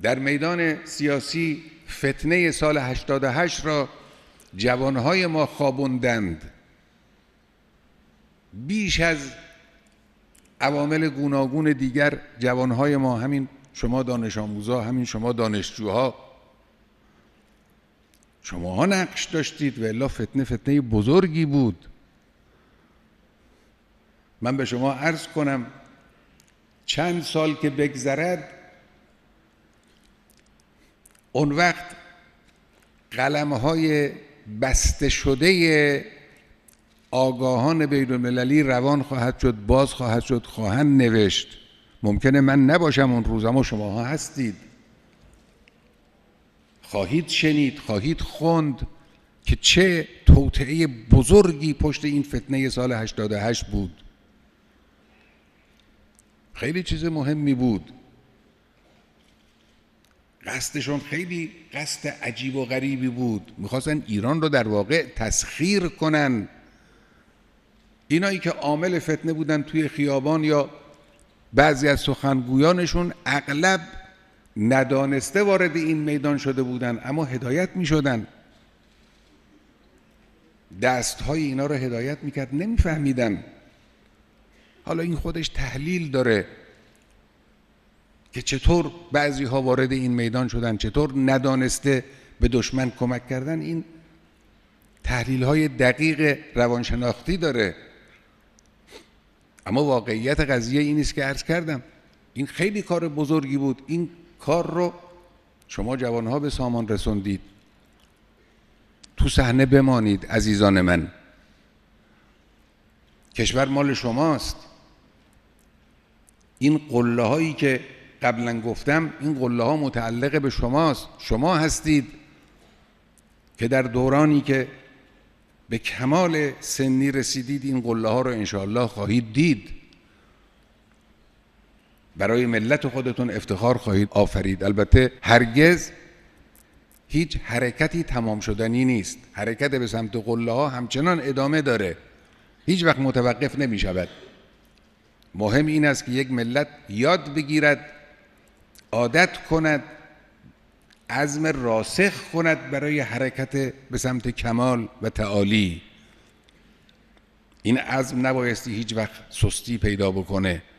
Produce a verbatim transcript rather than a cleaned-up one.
در میدان سیاسی فتنه سال هشتاد و هشت را جوانهای ما خوابوندند. بیش از عوامل گوناگون دیگر جوانهای ما، همین شما دانش آموزا، همین شما دانشجوها، شماها نقش داشتید و الا فتنه فتنه بزرگی بود. من به شما عرض کنم چند سال که بگذرد اون وقت قلم‌های بسته شده آگاهان بین المللی روان خواهد شد، باز خواهد شد، خواهند نوشت. ممکنه من نباشم اون روز، اما شماها هستید، خواهید شنید، خواهید خوند که چه توطئه بزرگی پشت این فتنه سال هشتاد و هشت بود. خیلی چیز مهمی بود. قصدشون خیلی قصد عجیب و غریبی بود. میخواستن ایران رو در واقع تسخیر کنن. اینایی که عامل فتنه بودن توی خیابان یا بعضی از سخنگویانشون اغلب ندانسته وارد این میدان شده بودن، اما هدایت میشدن. دستهای اینا رو هدایت میکرد، نمیفهمیدن. حالا این خودش تحلیل داره که چطور بعضی ها وارد این میدان شدن، چطور ندانسته به دشمن کمک کردن. این تحلیل های دقیق روانشناختی داره. اما واقعیت قضیه این است که عرض کردم این خیلی کار بزرگی بود. این کار رو شما جوانها به سامان رسوندید. تو صحنه بمانید عزیزان من. کشور مال شماست. این قله هایی که قبلا گفتم، این قله ها متعلق به شماست. شما هستید که در دورانی که به کمال سنی رسیدید این قله ها رو انشاءالله خواهید دید. برای ملت خودتون افتخار خواهید آفرید. البته هرگز هیچ حرکتی تمام شدنی نیست. حرکت به سمت قله ها همچنان ادامه داره، هیچ وقت متوقف نمی شود. مهم این است که یک ملت یاد بگیرد، عادت کند، عزم راسخ کند برای حرکت به سمت کمال و تعالی. این عزم نبایستی هیچ وقت سستی پیدا بکنه.